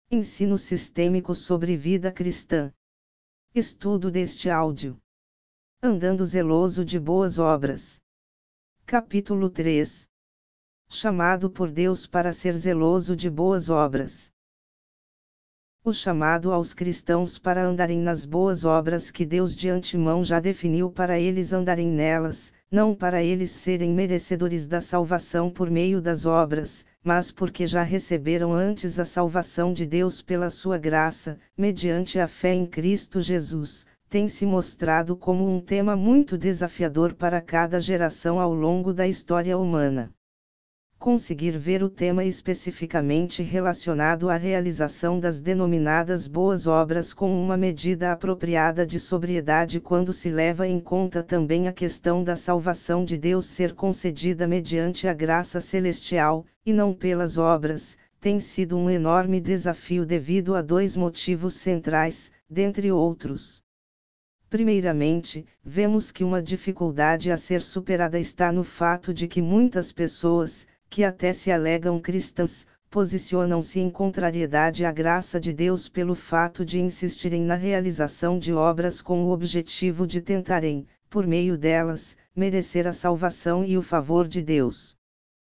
Ensino sistêmico sobre vida cristã. Estudo deste áudio. Andando zeloso de boas obras. Capítulo 3. Chamado por Deus para ser zeloso de boas obras. O chamado aos cristãos para andarem nas boas obras que Deus de antemão já definiu para eles andarem nelas, não para eles serem merecedores da salvação por meio das obras, mas porque já receberam antes a salvação de Deus pela sua graça, mediante a fé em Cristo Jesus, tem se mostrado como um tema muito desafiador para cada geração ao longo da história humana. Conseguir ver o tema especificamente relacionado à realização das denominadas boas obras com uma medida apropriada de sobriedade quando se leva em conta também a questão da salvação de Deus ser concedida mediante a graça celestial, e não pelas obras, tem sido um enorme desafio devido a dois motivos centrais, dentre outros. Primeiramente, vemos que uma dificuldade a ser superada está no fato de que muitas pessoas, que até se alegam cristãs, posicionam-se em contrariedade à graça de Deus pelo fato de insistirem na realização de obras com o objetivo de tentarem, por meio delas, merecer a salvação e o favor de Deus.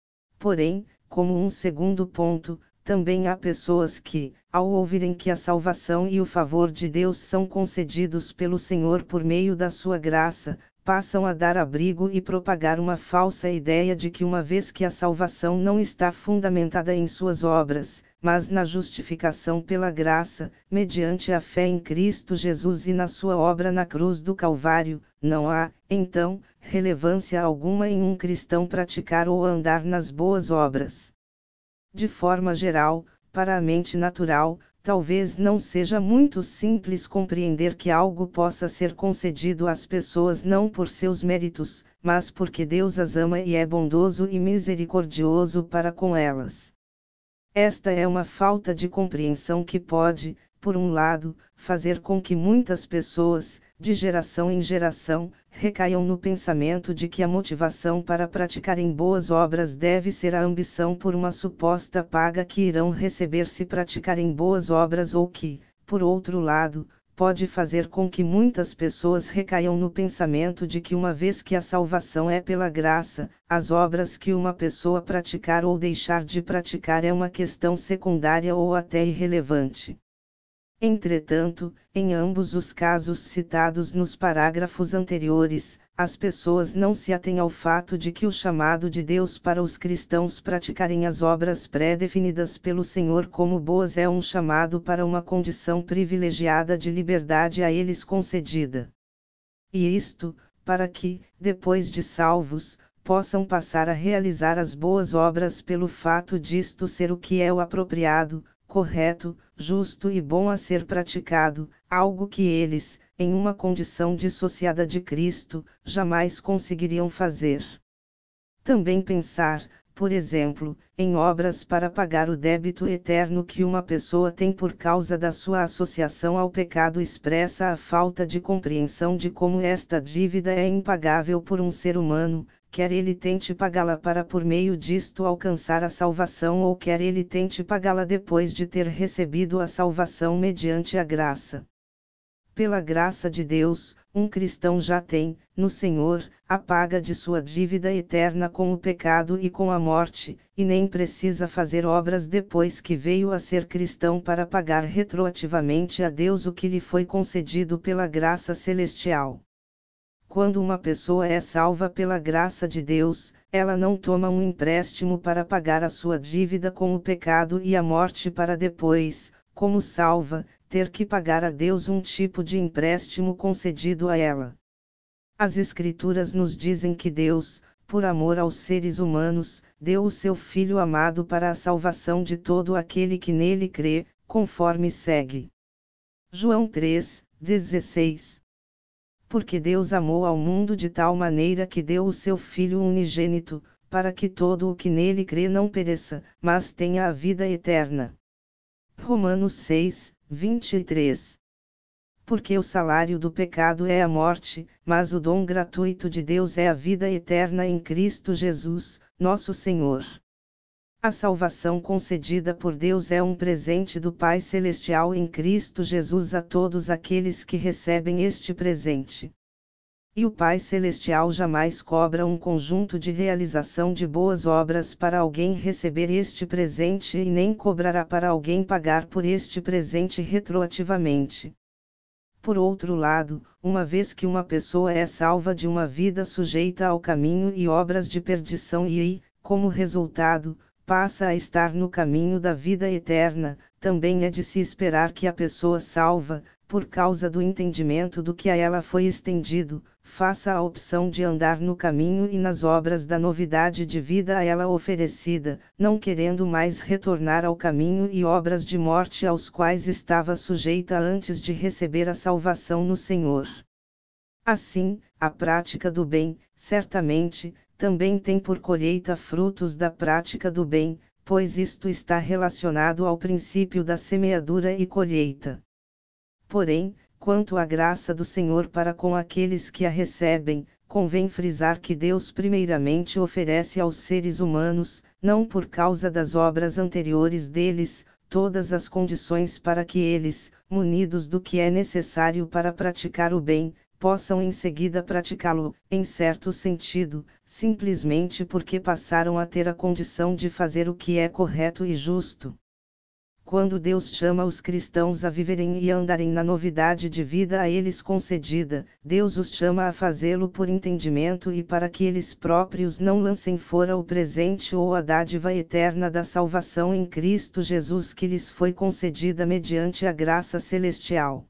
Porém, como um segundo ponto, também há pessoas que, ao ouvirem que a salvação e o favor de Deus são concedidos pelo Senhor por meio da sua graça, passam a dar abrigo e propagar uma falsa ideia de que uma vez que a salvação não está fundamentada em suas obras, mas na justificação pela graça, mediante a fé em Cristo Jesus e na sua obra na cruz do Calvário, não há, então, relevância alguma em um cristão praticar ou andar nas boas obras. De forma geral, para a mente natural, talvez não seja muito simples compreender que algo possa ser concedido às pessoas não por seus méritos, mas porque Deus as ama e é bondoso e misericordioso para com elas. Esta é uma falta de compreensão que pode, por um lado, fazer com que muitas pessoas, de geração em geração, recaiam no pensamento de que a motivação para praticarem boas obras deve ser a ambição por uma suposta paga que irão receber se praticarem boas obras ou que, por outro lado, pode fazer com que muitas pessoas recaiam no pensamento de que uma vez que a salvação é pela graça, as obras que uma pessoa praticar ou deixar de praticar é uma questão secundária ou até irrelevante. Entretanto, em ambos os casos citados nos parágrafos anteriores, as pessoas não se atêm ao fato de que o chamado de Deus para os cristãos praticarem as obras pré-definidas pelo Senhor como boas é um chamado para uma condição privilegiada de liberdade a eles concedida. E isto, para que, depois de salvos, possam passar a realizar as boas obras pelo fato disto ser o que é o apropriado, correto, justo e bom a ser praticado, algo que eles, em uma condição dissociada de Cristo, jamais conseguiriam fazer. Também pensar, por exemplo, em obras para pagar o débito eterno que uma pessoa tem por causa da sua associação ao pecado expressa a falta de compreensão de como esta dívida é impagável por um ser humano, quer ele tente pagá-la para por meio disto alcançar a salvação ou quer ele tente pagá-la depois de ter recebido a salvação mediante a graça. Pela graça de Deus, um cristão já tem, no Senhor, a paga de sua dívida eterna com o pecado e com a morte, e nem precisa fazer obras depois que veio a ser cristão para pagar retroativamente a Deus o que lhe foi concedido pela graça celestial. Quando uma pessoa é salva pela graça de Deus, ela não toma um empréstimo para pagar a sua dívida com o pecado e a morte para depois, como salva, ter que pagar a Deus um tipo de empréstimo concedido a ela. As Escrituras nos dizem que Deus, por amor aos seres humanos, deu o seu Filho amado para a salvação de todo aquele que nele crê, conforme segue. João 3:16. Porque Deus amou ao mundo de tal maneira que deu o seu Filho unigênito, para que todo o que nele crê não pereça, mas tenha a vida eterna. Romanos 6:23. Porque o salário do pecado é a morte, mas o dom gratuito de Deus é a vida eterna em Cristo Jesus, nosso Senhor. A salvação concedida por Deus é um presente do Pai Celestial em Cristo Jesus a todos aqueles que recebem este presente. E o Pai Celestial jamais cobra um conjunto de realização de boas obras para alguém receber este presente e nem cobrará para alguém pagar por este presente retroativamente. Por outro lado, uma vez que uma pessoa é salva de uma vida sujeita ao caminho e obras de perdição e, como resultado, passa a estar no caminho da vida eterna, também é de se esperar que a pessoa salva, por causa do entendimento do que a ela foi estendido, faça a opção de andar no caminho e nas obras da novidade de vida a ela oferecida, não querendo mais retornar ao caminho e obras de morte aos quais estava sujeita antes de receber a salvação no Senhor. Assim, a prática do bem, certamente, também tem por colheita frutos da prática do bem, pois isto está relacionado ao princípio da semeadura e colheita. Porém, quanto à graça do Senhor para com aqueles que a recebem, convém frisar que Deus primeiramente oferece aos seres humanos, não por causa das obras anteriores deles, todas as condições para que eles, munidos do que é necessário para praticar o bem, possam em seguida praticá-lo, em certo sentido, simplesmente porque passaram a ter a condição de fazer o que é correto e justo. Quando Deus chama os cristãos a viverem e andarem na novidade de vida a eles concedida, Deus os chama a fazê-lo por entendimento e para que eles próprios não lancem fora o presente ou a dádiva eterna da salvação em Cristo Jesus que lhes foi concedida mediante a graça celestial.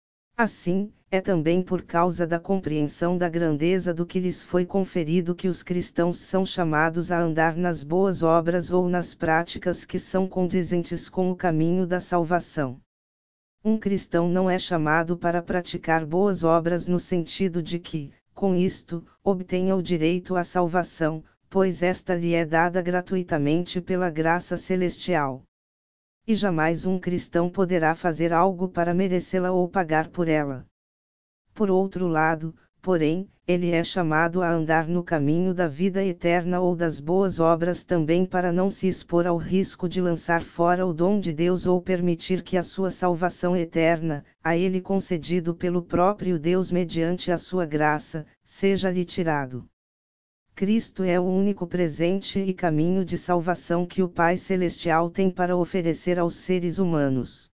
Assim, é também por causa da compreensão da grandeza do que lhes foi conferido que os cristãos são chamados a andar nas boas obras ou nas práticas que são condizentes com o caminho da salvação. Um cristão não é chamado para praticar boas obras no sentido de que, com isto, obtenha o direito à salvação, pois esta lhe é dada gratuitamente pela graça celestial. E jamais um cristão poderá fazer algo para merecê-la ou pagar por ela. Por outro lado, porém, ele é chamado a andar no caminho da vida eterna ou das boas obras também para não se expor ao risco de lançar fora o dom de Deus ou permitir que a sua salvação eterna, a ele concedido pelo próprio Deus mediante a sua graça, seja-lhe tirado. Cristo é o único presente e caminho de salvação que o Pai Celestial tem para oferecer aos seres humanos.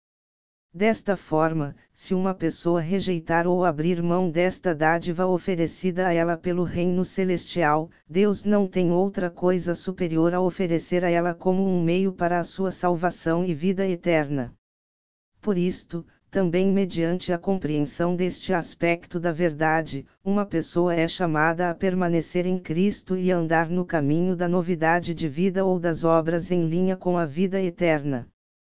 Desta forma, se uma pessoa rejeitar ou abrir mão desta dádiva oferecida a ela pelo Reino Celestial, Deus não tem outra coisa superior a oferecer a ela como um meio para a sua salvação e vida eterna. Por isto, também mediante a compreensão deste aspecto da verdade, uma pessoa é chamada a permanecer em Cristo e andar no caminho da novidade de vida ou das obras em linha com a vida eterna.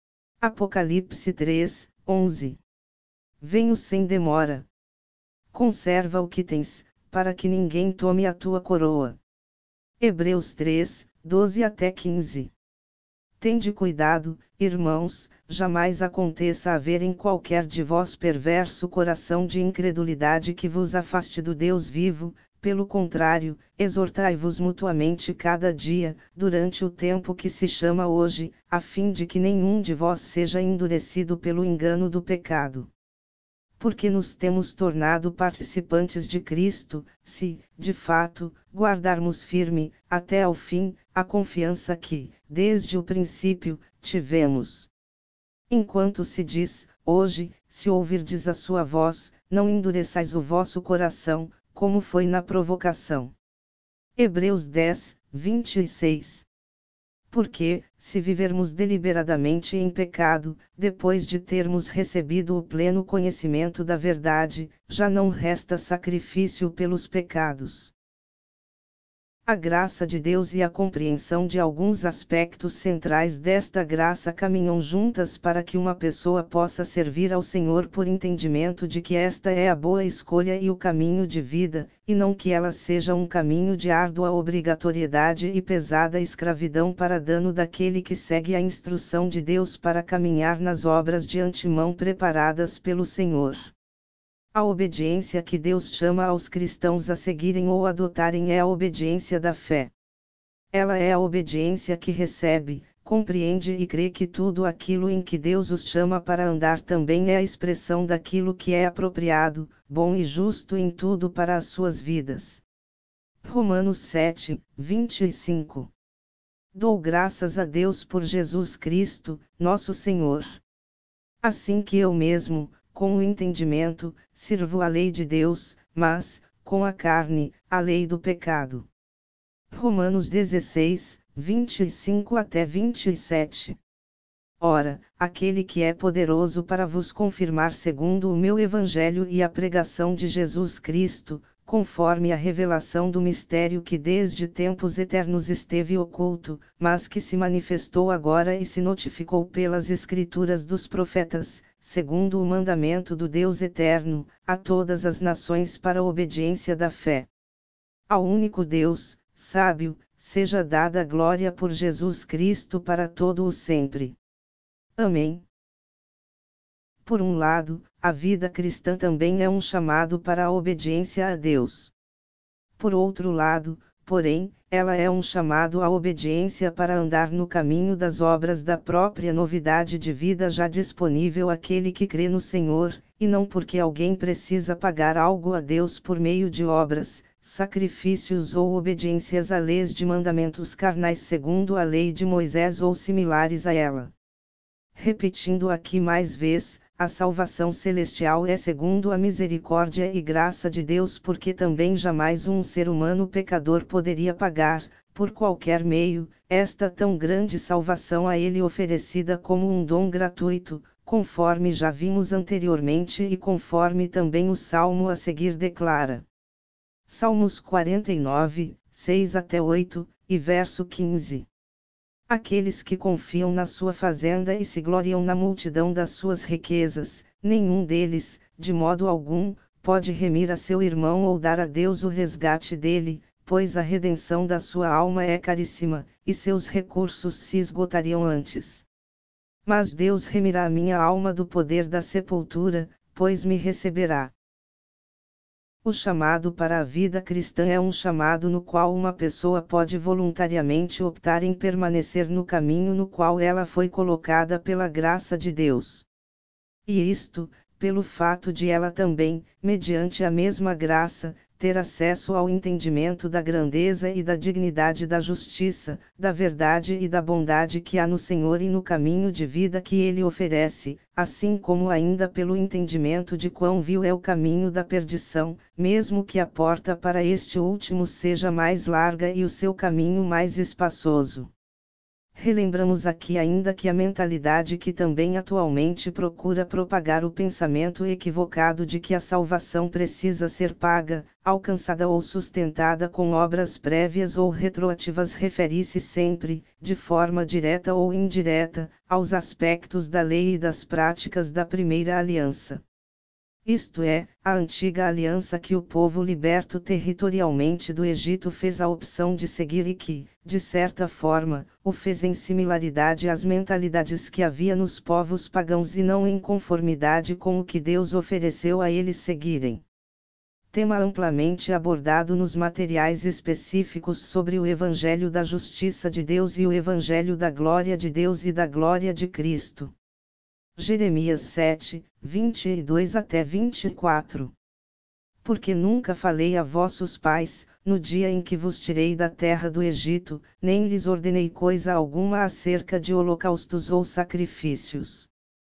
Apocalipse 3, 11. Venho sem demora. Conserva o que tens, para que ninguém tome a tua coroa. Hebreus 3, 12 até 15. Tende cuidado, irmãos, jamais aconteça haver em qualquer de vós perverso coração de incredulidade que vos afaste do Deus vivo, pelo contrário, exortai-vos mutuamente cada dia, durante o tempo que se chama hoje, a fim de que nenhum de vós seja endurecido pelo engano do pecado. Porque nos temos tornado participantes de Cristo, se, de fato, guardarmos firme, até ao fim, a confiança que, desde o princípio, tivemos. Enquanto se diz, hoje, se ouvirdes a sua voz, não endureçais o vosso coração, como foi na provocação. Hebreus 10, 26. Porque, se vivermos deliberadamente em pecado, depois de termos recebido o pleno conhecimento da verdade, já não resta sacrifício pelos pecados. A graça de Deus e a compreensão de alguns aspectos centrais desta graça caminham juntas para que uma pessoa possa servir ao Senhor por entendimento de que esta é a boa escolha e o caminho de vida, e não que ela seja um caminho de árdua obrigatoriedade e pesada escravidão para dano daquele que segue a instrução de Deus para caminhar nas obras de antemão preparadas pelo Senhor. A obediência que Deus chama aos cristãos a seguirem ou adotarem é a obediência da fé. Ela é a obediência que recebe, compreende e crê que tudo aquilo em que Deus os chama para andar também é a expressão daquilo que é apropriado, bom e justo em tudo para as suas vidas. Romanos 7, 25. Dou graças a Deus por Jesus Cristo, nosso Senhor. Assim que eu mesmo, com o entendimento, sirvo a lei de Deus, mas, com a carne, a lei do pecado. Romanos 16, 25 até 27. Ora, aquele que é poderoso para vos confirmar segundo o meu evangelho e a pregação de Jesus Cristo, conforme a revelação do mistério que desde tempos eternos esteve oculto, mas que se manifestou agora e se notificou pelas Escrituras dos profetas, segundo o mandamento do Deus eterno, a todas as nações para a obediência da fé. Ao único Deus, sábio, seja dada a glória por Jesus Cristo para todo o sempre. Amém. Por um lado, a vida cristã também é um chamado para a obediência a Deus. Por outro lado, porém, ela é um chamado à obediência para andar no caminho das obras da própria novidade de vida já disponível àquele que crê no Senhor, e não porque alguém precisa pagar algo a Deus por meio de obras, sacrifícios ou obediências a leis de mandamentos carnais segundo a lei de Moisés ou similares a ela. Repetindo aqui mais vez, a salvação celestial é segundo a misericórdia e graça de Deus porque também jamais um ser humano pecador poderia pagar, por qualquer meio, esta tão grande salvação a ele oferecida como um dom gratuito, conforme já vimos anteriormente e conforme também o Salmo a seguir declara. Salmos 49, 6 até 8, e verso 15. Aqueles que confiam na sua fazenda e se gloriam na multidão das suas riquezas, nenhum deles, de modo algum, pode remir a seu irmão ou dar a Deus o resgate dele, pois a redenção da sua alma é caríssima, e seus recursos se esgotariam antes. Mas Deus remirá a minha alma do poder da sepultura, pois me receberá. O chamado para a vida cristã é um chamado no qual uma pessoa pode voluntariamente optar em permanecer no caminho no qual ela foi colocada pela graça de Deus. E isto, pelo fato de ela também, mediante a mesma graça, ter acesso ao entendimento da grandeza e da dignidade da justiça, da verdade e da bondade que há no Senhor e no caminho de vida que Ele oferece, assim como ainda pelo entendimento de quão vil é o caminho da perdição, mesmo que a porta para este último seja mais larga e o seu caminho mais espaçoso. Relembramos aqui ainda que a mentalidade que também atualmente procura propagar o pensamento equivocado de que a salvação precisa ser paga, alcançada ou sustentada com obras prévias ou retroativas refere-se sempre, de forma direta ou indireta, aos aspectos da lei e das práticas da primeira aliança. Isto é, a antiga aliança que o povo liberto territorialmente do Egito fez a opção de seguir e que, de certa forma, o fez em similaridade às mentalidades que havia nos povos pagãos e não em conformidade com o que Deus ofereceu a eles seguirem. Tema amplamente abordado nos materiais específicos sobre o Evangelho da Justiça de Deus e o Evangelho da Glória de Deus e da Glória de Cristo. Jeremias 7, 22 até 24. Porque nunca falei a vossos pais, no dia em que vos tirei da terra do Egito, nem lhes ordenei coisa alguma acerca de holocaustos ou sacrifícios.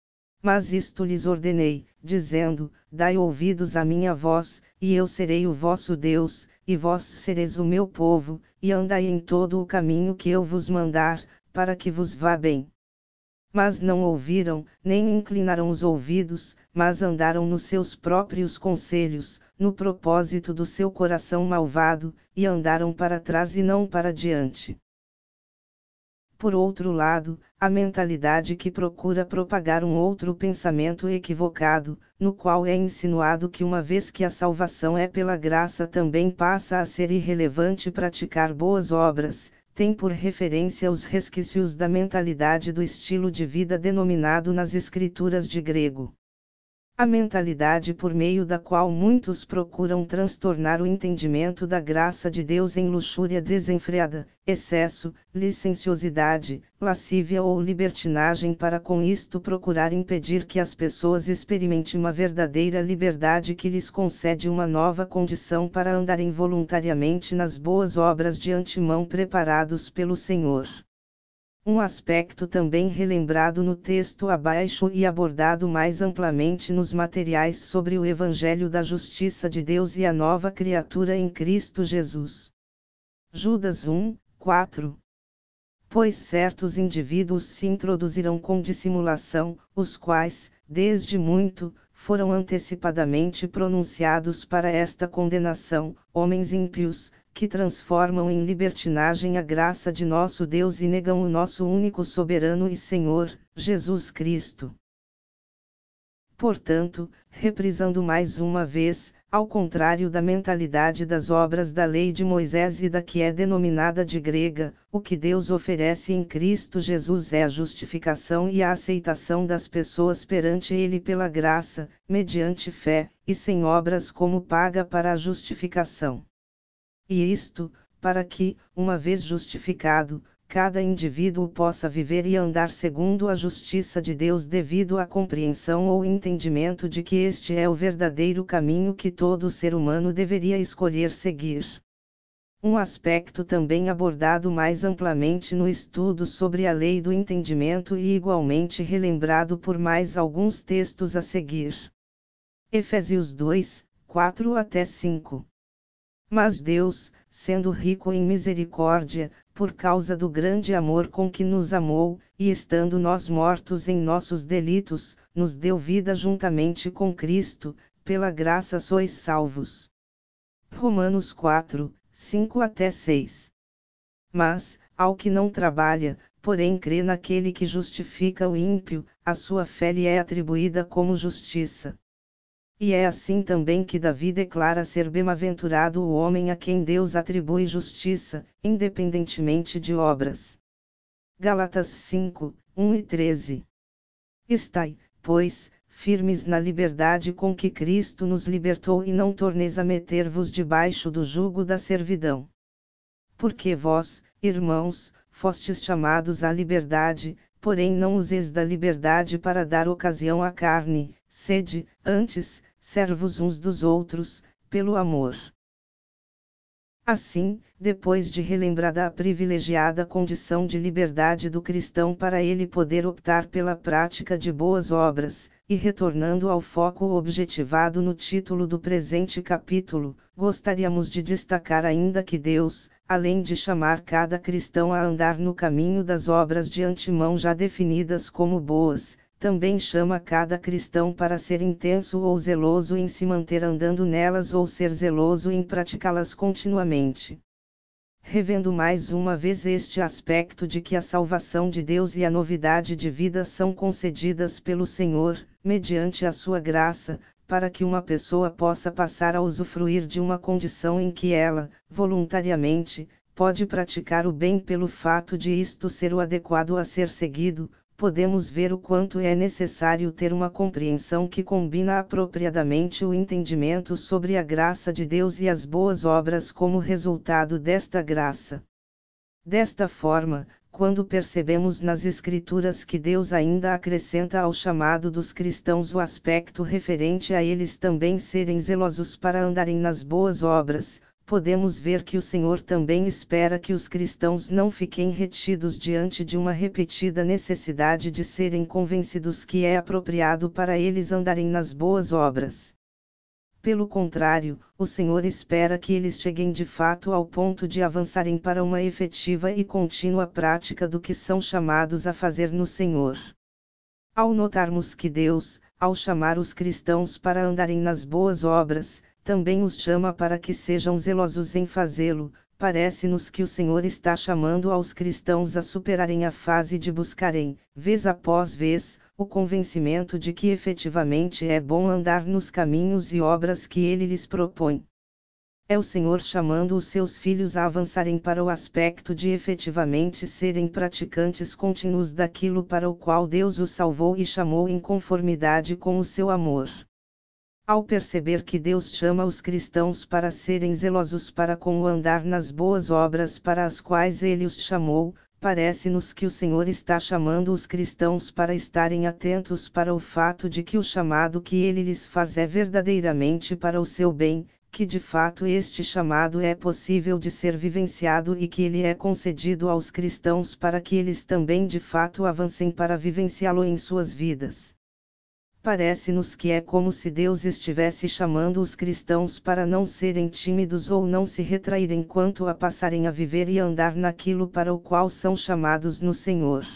Mas isto lhes ordenei, dizendo: dai ouvidos à minha voz, e eu serei o vosso Deus, e vós sereis o meu povo, e andai em todo o caminho que eu vos mandar, para que vos vá bem. Mas não ouviram, nem inclinaram os ouvidos, mas andaram nos seus próprios conselhos, no propósito do seu coração malvado, e andaram para trás e não para diante. Por outro lado, a mentalidade que procura propagar um outro pensamento equivocado, no qual é insinuado que uma vez que a salvação é pela graça também passa a ser irrelevante praticar boas obras, tem por referência os resquícios da mentalidade do estilo de vida denominado nas escrituras de grego A mentalidade por meio da qual muitos procuram transtornar o entendimento da graça de Deus em luxúria desenfreada, excesso, licenciosidade, lascívia ou libertinagem para com isto procurar impedir que as pessoas experimentem uma verdadeira liberdade que lhes concede uma nova condição para andarem voluntariamente nas boas obras de antemão preparados pelo Senhor. Um aspecto também relembrado no texto abaixo e abordado mais amplamente nos materiais sobre o Evangelho da Justiça de Deus e a nova criatura em Cristo Jesus. Judas 1, 4. Pois certos indivíduos se introduzirão com dissimulação, os quais, desde muito, foram antecipadamente pronunciados para esta condenação, homens ímpios, que transformam em libertinagem a graça de nosso Deus e negam o nosso único soberano e Senhor, Jesus Cristo. Portanto, reprisando mais uma vez, ao contrário da mentalidade das obras da lei de Moisés e da que é denominada de grega, o que Deus oferece em Cristo Jesus é a justificação e a aceitação das pessoas perante Ele pela graça, mediante fé, e sem obras como paga para a justificação. E isto, para que, uma vez justificado, cada indivíduo possa viver e andar segundo a justiça de Deus devido à compreensão ou entendimento de que este é o verdadeiro caminho que todo ser humano deveria escolher seguir. Um aspecto também abordado mais amplamente no estudo sobre a lei do entendimento e igualmente relembrado por mais alguns textos a seguir. Efésios 2, 4-5. Mas Deus, sendo rico em misericórdia, por causa do grande amor com que nos amou, e estando nós mortos em nossos delitos, nos deu vida juntamente com Cristo, pela graça sois salvos. Romanos 4, 5-6. Mas, ao que não trabalha, porém crê naquele que justifica o ímpio, a sua fé lhe é atribuída como justiça. E é assim também que Davi declara ser bem-aventurado o homem a quem Deus atribui justiça, independentemente de obras. Gálatas 5, 1-13. Estai, pois, firmes na liberdade com que Cristo nos libertou e não torneis a meter-vos debaixo do jugo da servidão. Porque vós, irmãos, fostes chamados à liberdade, porém não useis da liberdade para dar ocasião à carne, sede, antes, servos uns dos outros, pelo amor. Assim, depois de relembrada a privilegiada condição de liberdade do cristão para ele poder optar pela prática de boas obras, e retornando ao foco objetivado no título do presente capítulo, gostaríamos de destacar ainda que Deus, além de chamar cada cristão a andar no caminho das obras de antemão já definidas como boas, também chama cada cristão para ser intenso ou zeloso em se manter andando nelas ou ser zeloso em praticá-las continuamente. Revendo mais uma vez este aspecto de que a salvação de Deus e a novidade de vida são concedidas pelo Senhor, mediante a sua graça, para que uma pessoa possa passar a usufruir de uma condição em que ela, voluntariamente, pode praticar o bem pelo fato de isto ser o adequado a ser seguido, podemos ver o quanto é necessário ter uma compreensão que combina apropriadamente o entendimento sobre a graça de Deus e as boas obras como resultado desta graça. Desta forma, quando percebemos nas Escrituras que Deus ainda acrescenta ao chamado dos cristãos o aspecto referente a eles também serem zelosos para andarem nas boas obras, podemos ver que o Senhor também espera que os cristãos não fiquem retidos diante de uma repetida necessidade de serem convencidos que é apropriado para eles andarem nas boas obras. Pelo contrário, o Senhor espera que eles cheguem de fato ao ponto de avançarem para uma efetiva e contínua prática do que são chamados a fazer no Senhor. Ao notarmos que Deus, ao chamar os cristãos para andarem nas boas obras, também os chama para que sejam zelosos em fazê-lo, parece-nos que o Senhor está chamando aos cristãos a superarem a fase de buscarem, vez após vez, o convencimento de que efetivamente é bom andar nos caminhos e obras que Ele lhes propõe. É o Senhor chamando os seus filhos a avançarem para o aspecto de efetivamente serem praticantes contínuos daquilo para o qual Deus os salvou e chamou em conformidade com o seu amor. Ao perceber que Deus chama os cristãos para serem zelosos para com o andar nas boas obras para as quais Ele os chamou, parece-nos que o Senhor está chamando os cristãos para estarem atentos para o fato de que o chamado que Ele lhes faz é verdadeiramente para o seu bem, que de fato este chamado é possível de ser vivenciado e que ele é concedido aos cristãos para que eles também de fato avancem para vivenciá-lo em suas vidas. Parece-nos que é como se Deus estivesse chamando os cristãos para não serem tímidos ou não se retraírem quanto a passarem a viver e andar naquilo para o qual são chamados no Senhor.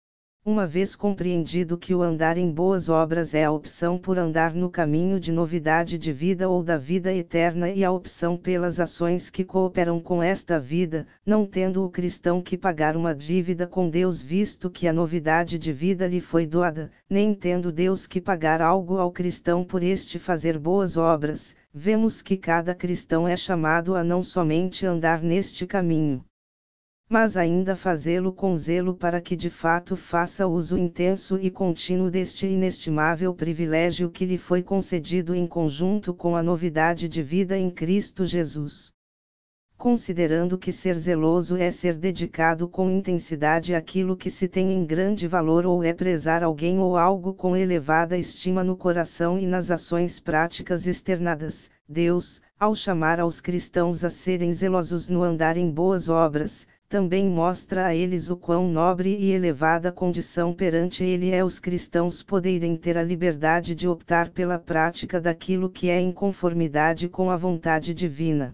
Uma vez compreendido que o andar em boas obras é a opção por andar no caminho de novidade de vida ou da vida eterna e a opção pelas ações que cooperam com esta vida, não tendo o cristão que pagar uma dívida com Deus visto que a novidade de vida lhe foi doada, nem tendo Deus que pagar algo ao cristão por este fazer boas obras, vemos que cada cristão é chamado a não somente andar neste caminho, mas ainda fazê-lo com zelo para que de fato faça uso intenso e contínuo deste inestimável privilégio que lhe foi concedido em conjunto com a novidade de vida em Cristo Jesus. Considerando que ser zeloso é ser dedicado com intensidade àquilo que se tem em grande valor ou é prezar alguém ou algo com elevada estima no coração e nas ações práticas externadas, Deus, ao chamar aos cristãos a serem zelosos no andar em boas obras, também mostra a eles o quão nobre e elevada condição perante Ele é os cristãos poderem ter a liberdade de optar pela prática daquilo que é em conformidade com a vontade divina.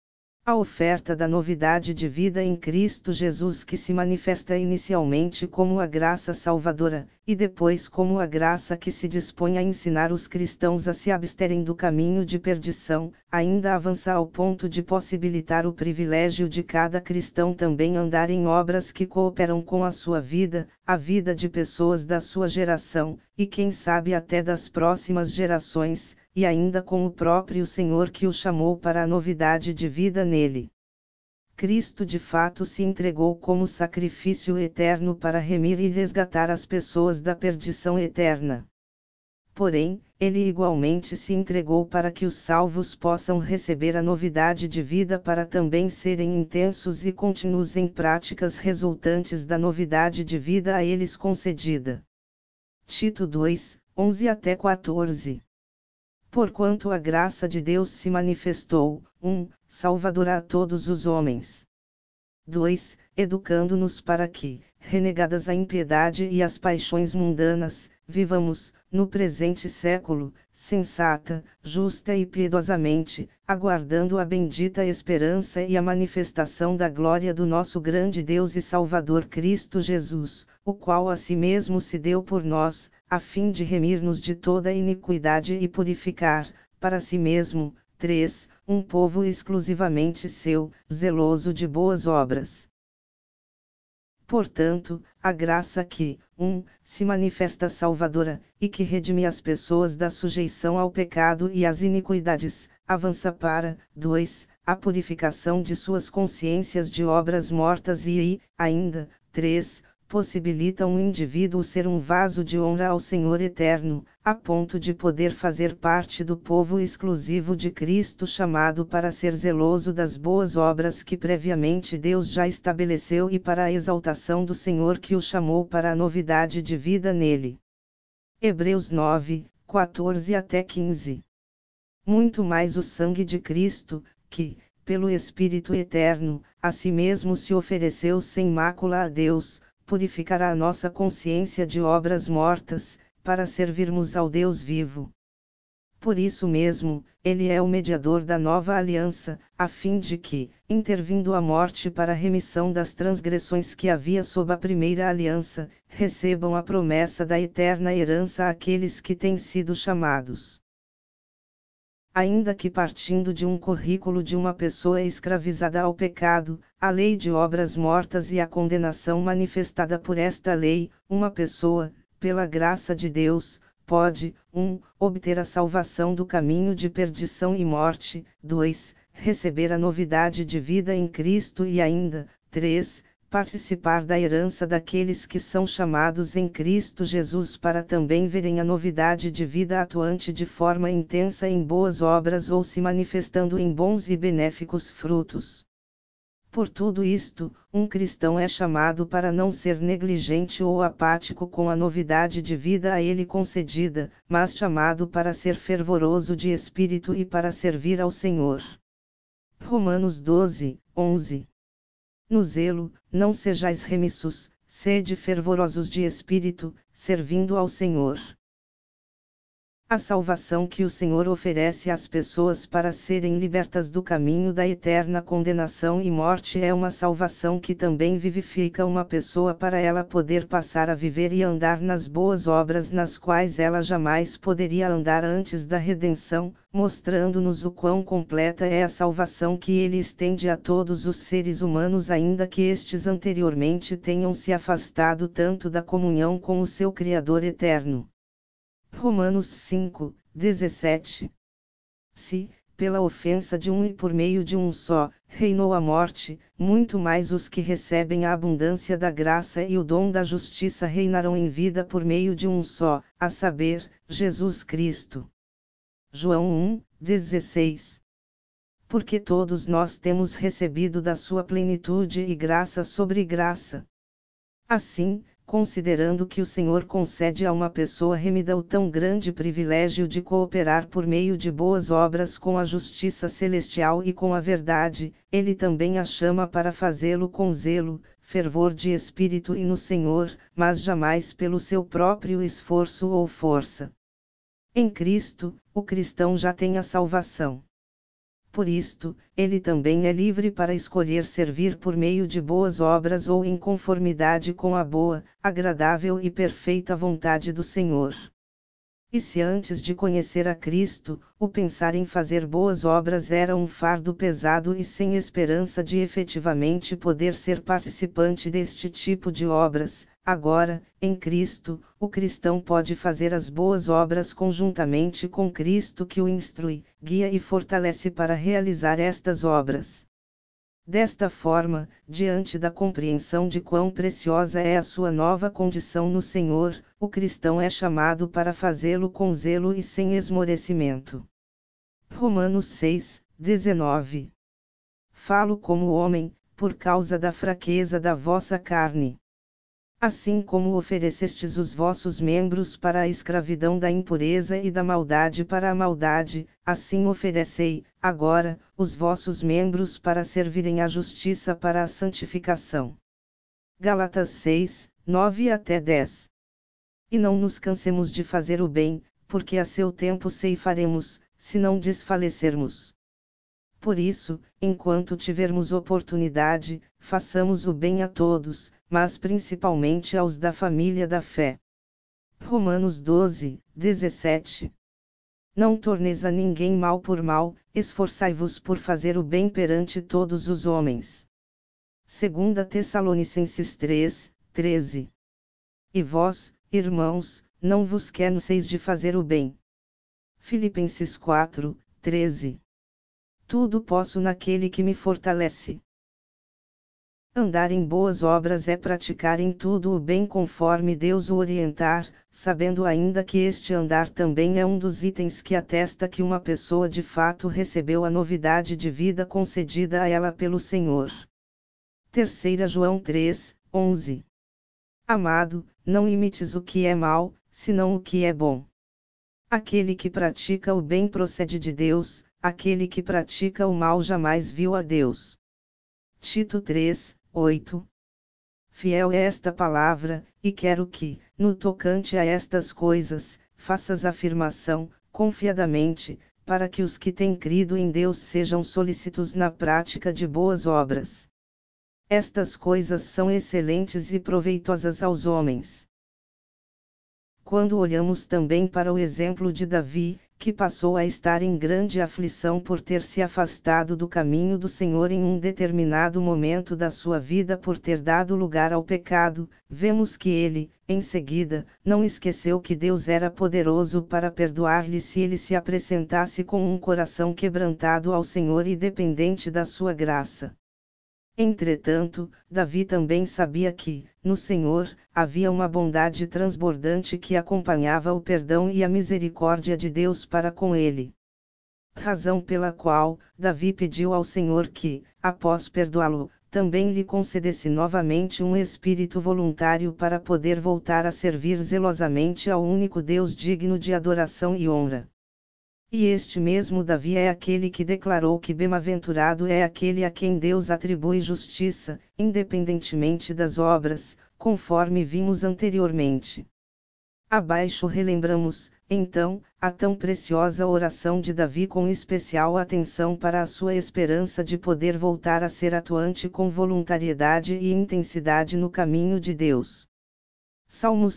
A oferta da novidade de vida em Cristo Jesus que se manifesta inicialmente como a graça salvadora, e depois como a graça que se dispõe a ensinar os cristãos a se absterem do caminho de perdição, ainda avança ao ponto de possibilitar o privilégio de cada cristão também andar em obras que cooperam com a sua vida, a vida de pessoas da sua geração, e quem sabe até das próximas gerações, e ainda com o próprio Senhor que o chamou para a novidade de vida nele. Cristo de fato se entregou como sacrifício eterno para remir e resgatar as pessoas da perdição eterna. Porém, ele igualmente se entregou para que os salvos possam receber a novidade de vida para também serem intensos e contínuos em práticas resultantes da novidade de vida a eles concedida. Tito 2, 11 até 14. Porquanto a graça de Deus se manifestou, 1. Salvadora a todos os homens. 2. Educando-nos para que, renegadas a impiedade e as paixões mundanas, vivamos, no presente século, sensata, justa e piedosamente, aguardando a bendita esperança e a manifestação da glória do nosso grande Deus e Salvador Cristo Jesus, o qual a si mesmo se deu por nós, a fim de remir-nos de toda iniquidade e purificar, para si mesmo, 3. Um povo exclusivamente seu, zeloso de boas obras. Portanto, a graça que, 1. Se manifesta salvadora, e que redime as pessoas da sujeição ao pecado e às iniquidades, avança para, 2. A purificação de suas consciências de obras mortas e, ainda, 3. Possibilita um indivíduo ser um vaso de honra ao Senhor eterno, a ponto de poder fazer parte do povo exclusivo de Cristo chamado para ser zeloso das boas obras que previamente Deus já estabeleceu e para a exaltação do Senhor que o chamou para a novidade de vida nele. Hebreus 9, 14 até 15. Muito mais o sangue de Cristo, que, pelo Espírito eterno, a si mesmo se ofereceu sem mácula a Deus, purificará a nossa consciência de obras mortas, para servirmos ao Deus vivo. Por isso mesmo, ele é o mediador da nova aliança, a fim de que, intervindo a morte para a remissão das transgressões que havia sob a primeira aliança, recebam a promessa da eterna herança àqueles que têm sido chamados. Ainda que partindo de um currículo de uma pessoa escravizada ao pecado, a lei de obras mortas e a condenação manifestada por esta lei, uma pessoa, pela graça de Deus, pode, 1. Obter a salvação do caminho de perdição e morte, 2. receber a novidade de vida em Cristo e ainda, 3. Participar da herança daqueles que são chamados em Cristo Jesus para também verem a novidade de vida atuante de forma intensa em boas obras ou se manifestando em bons e benéficos frutos. Por tudo isto, um cristão é chamado para não ser negligente ou apático com a novidade de vida a ele concedida, mas chamado para ser fervoroso de espírito e para servir ao Senhor. Romanos 12, 11. No zelo, não sejais remissos, sede fervorosos de espírito, servindo ao Senhor. A salvação que o Senhor oferece às pessoas para serem libertas do caminho da eterna condenação e morte é uma salvação que também vivifica uma pessoa para ela poder passar a viver e andar nas boas obras nas quais ela jamais poderia andar antes da redenção, mostrando-nos o quão completa é a salvação que ele estende a todos os seres humanos ainda que estes anteriormente tenham se afastado tanto da comunhão com o seu Criador eterno. Romanos 5, 17. Se, pela ofensa de um e por meio de um só, reinou a morte, muito mais os que recebem a abundância da graça e o dom da justiça reinarão em vida por meio de um só, a saber, Jesus Cristo. João 1, 16. Porque todos nós temos recebido da sua plenitude e graça sobre graça. Assim, considerando que o Senhor concede a uma pessoa remida o tão grande privilégio de cooperar por meio de boas obras com a justiça celestial e com a verdade, ele também a chama para fazê-lo com zelo, fervor de espírito e no Senhor, mas jamais pelo seu próprio esforço ou força. Em Cristo, o cristão já tem a salvação. Por isto, ele também é livre para escolher servir por meio de boas obras ou em conformidade com a boa, agradável e perfeita vontade do Senhor. E se antes de conhecer a Cristo, o pensar em fazer boas obras era um fardo pesado e sem esperança de efetivamente poder ser participante deste tipo de obras, agora, em Cristo, o cristão pode fazer as boas obras conjuntamente com Cristo que o instrui, guia e fortalece para realizar estas obras. Desta forma, diante da compreensão de quão preciosa é a sua nova condição no Senhor, o cristão é chamado para fazê-lo com zelo e sem esmorecimento. Romanos 6, 19. Falo como homem, por causa da fraqueza da vossa carne. Assim como oferecestes os vossos membros para a escravidão da impureza e da maldade para a maldade, assim oferecei, agora, os vossos membros para servirem à justiça para a santificação. Gálatas 6, 9 até 10. E não nos cansemos de fazer o bem, porque a seu tempo ceifaremos, se não desfalecermos. Por isso, enquanto tivermos oportunidade, façamos o bem a todos, mas principalmente aos da família da fé. Romanos 12, 17. Não torneis a ninguém mal por mal, esforçai-vos por fazer o bem perante todos os homens. 2 Tessalonicenses 3, 13. E vós, irmãos, não vos canseis de fazer o bem. Filipenses 4, 13. Tudo posso naquele que me fortalece. Andar em boas obras é praticar em tudo o bem conforme Deus o orientar, sabendo ainda que este andar também é um dos itens que atesta que uma pessoa de fato recebeu a novidade de vida concedida a ela pelo Senhor. 3 João 3, 11. Amado, não imites o que é mal, senão o que é bom. Aquele que pratica o bem procede de Deus, aquele que pratica o mal jamais viu a Deus. Tito 3, 8. Fiel é esta palavra, e quero que, no tocante a estas coisas, faças afirmação, confiadamente, para que os que têm crido em Deus sejam solícitos na prática de boas obras. Estas coisas são excelentes e proveitosas aos homens. Quando olhamos também para o exemplo de Davi, que passou a estar em grande aflição por ter se afastado do caminho do Senhor em um determinado momento da sua vida por ter dado lugar ao pecado, vemos que ele, em seguida, não esqueceu que Deus era poderoso para perdoar-lhe se ele se apresentasse com um coração quebrantado ao Senhor e dependente da sua graça. Entretanto, Davi também sabia que, no Senhor, havia uma bondade transbordante que acompanhava o perdão e a misericórdia de Deus para com ele. Razão pela qual, Davi pediu ao Senhor que, após perdoá-lo, também lhe concedesse novamente um espírito voluntário para poder voltar a servir zelosamente ao único Deus digno de adoração e honra. E este mesmo Davi é aquele que declarou que bem-aventurado é aquele a quem Deus atribui justiça, independentemente das obras, conforme vimos anteriormente. Abaixo relembramos, então, a tão preciosa oração de Davi com especial atenção para a sua esperança de poder voltar a ser atuante com voluntariedade e intensidade no caminho de Deus. Salmos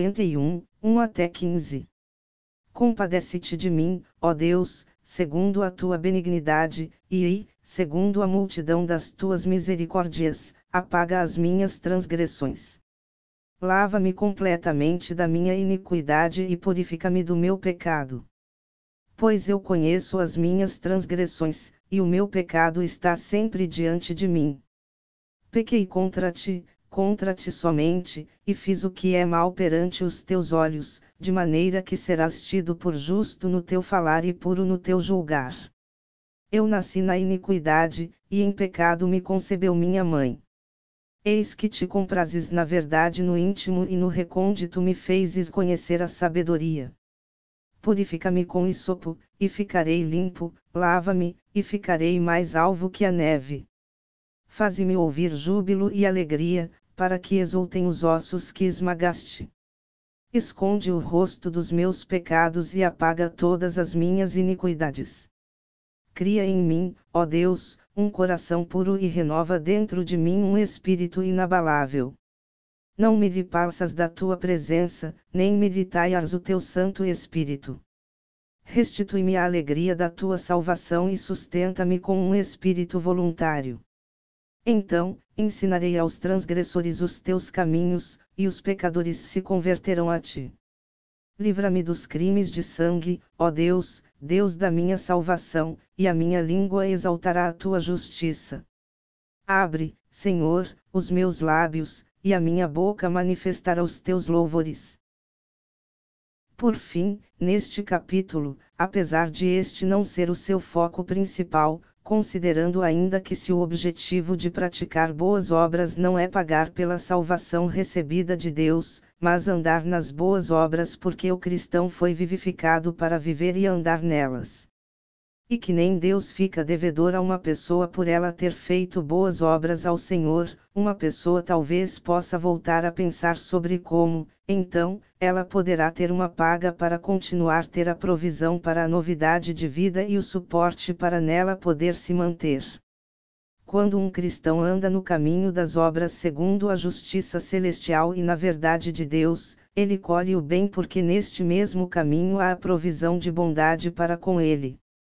51, 1 até 15. Compadece-te de mim, ó Deus, segundo a tua benignidade, e, segundo a multidão das tuas misericórdias, apaga as minhas transgressões. Lava-me completamente da minha iniquidade e purifica-me do meu pecado. Pois eu conheço as minhas transgressões, e o meu pecado está sempre diante de mim. Pequei contra ti somente, e fiz o que é mal perante os teus olhos, de maneira que serás tido por justo no teu falar e puro no teu julgar. Eu nasci na iniquidade, e em pecado me concebeu minha mãe. Eis que te comprazes na verdade no íntimo e no recôndito me fezes conhecer a sabedoria. Purifica-me com hisopo, e ficarei limpo, lava-me, e ficarei mais alvo que a neve. Faze-me ouvir júbilo e alegria, para que exultem os ossos que esmagaste. Esconde o rosto dos meus pecados e apaga todas as minhas iniquidades. Cria em mim, ó Deus, um coração puro e renova dentro de mim um espírito inabalável. Não me repulsas da tua presença, nem me retires o teu Santo Espírito. Restitui-me a alegria da tua salvação e sustenta-me com um espírito voluntário. Então, ensinarei aos transgressores os teus caminhos, e os pecadores se converterão a ti. Livra-me dos crimes de sangue, ó Deus, Deus da minha salvação, e a minha língua exaltará a tua justiça. Abre, Senhor, os meus lábios, e a minha boca manifestará os teus louvores. Por fim, neste capítulo, apesar de este não ser o seu foco principal, considerando ainda que se o objetivo de praticar boas obras não é pagar pela salvação recebida de Deus, mas andar nas boas obras porque o cristão foi vivificado para viver e andar nelas. E que nem Deus fica devedor a uma pessoa por ela ter feito boas obras ao Senhor, uma pessoa talvez possa voltar a pensar sobre como, então, ela poderá ter uma paga para continuar ter a provisão para a novidade de vida e o suporte para nela poder se manter. Quando um cristão anda no caminho das obras segundo a justiça celestial e na verdade de Deus, ele colhe o bem porque neste mesmo caminho há a provisão de bondade para com ele.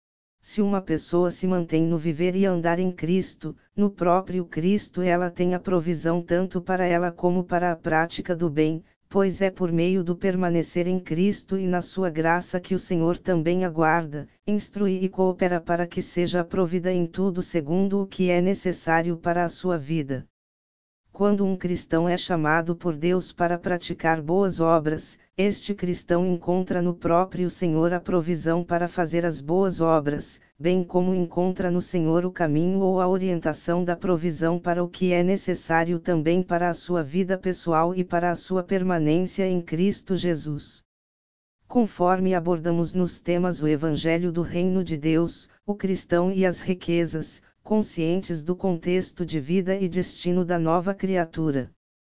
Se uma pessoa se mantém no viver e andar em Cristo, no próprio Cristo ela tem a provisão tanto para ela como para a prática do bem, pois é por meio do permanecer em Cristo e na sua graça que o Senhor também aguarda, instrui e coopera para que seja provida em tudo segundo o que é necessário para a sua vida. Quando um cristão é chamado por Deus para praticar boas obras, este cristão encontra no próprio Senhor a provisão para fazer as boas obras, bem como encontra no Senhor o caminho ou a orientação da provisão para o que é necessário também para a sua vida pessoal e para a sua permanência em Cristo Jesus. Conforme abordamos nos temas o Evangelho do Reino de Deus, o cristão e as riquezas, conscientes do contexto de vida e destino da nova criatura.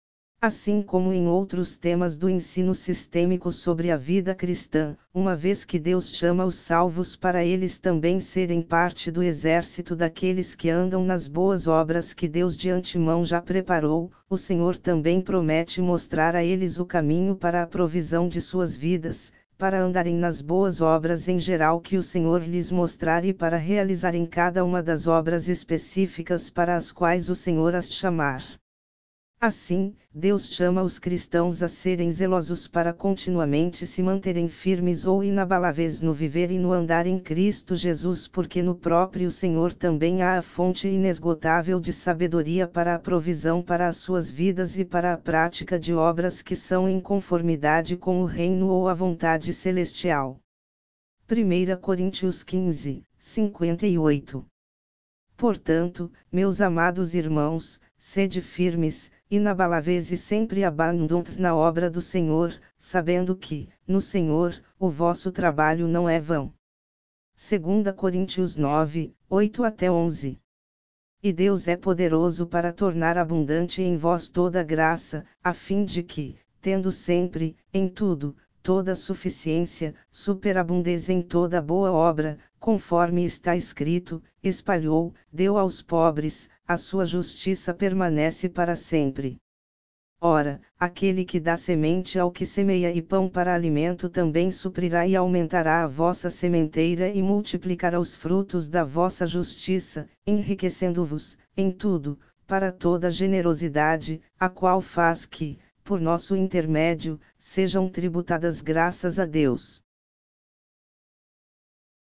Assim como em outros temas do ensino sistêmico sobre a vida cristã, uma vez que Deus chama os salvos para eles também serem parte do exército daqueles que andam nas boas obras que Deus de antemão já preparou, o Senhor também promete mostrar a eles o caminho para a provisão de suas vidas, para andarem nas boas obras em geral que o Senhor lhes mostrar e para realizarem cada uma das obras específicas para as quais o Senhor as chamar. Assim, Deus chama os cristãos a serem zelosos para continuamente se manterem firmes ou inabaláveis no viver e no andar em Cristo Jesus, porque no próprio Senhor também há a fonte inesgotável de sabedoria para a provisão para as suas vidas e para a prática de obras que são em conformidade com o reino ou a vontade celestial. 1 Coríntios 15, 58. Portanto, meus amados irmãos, sede firmes, inabaláveis e sempre abundantes na obra do Senhor, sabendo que, no Senhor, o vosso trabalho não é vão. 2 Coríntios 9, 8-11. E Deus é poderoso para tornar abundante em vós toda graça, a fim de que, tendo sempre, em tudo, toda suficiência, superabundez em toda boa obra, conforme está escrito, espalhou, deu aos pobres, a sua justiça permanece para sempre. Ora, aquele que dá semente ao que semeia e pão para alimento também suprirá e aumentará a vossa sementeira e multiplicará os frutos da vossa justiça, enriquecendo-vos, em tudo, para toda generosidade, a qual faz que, por nosso intermédio, sejam tributadas graças a Deus.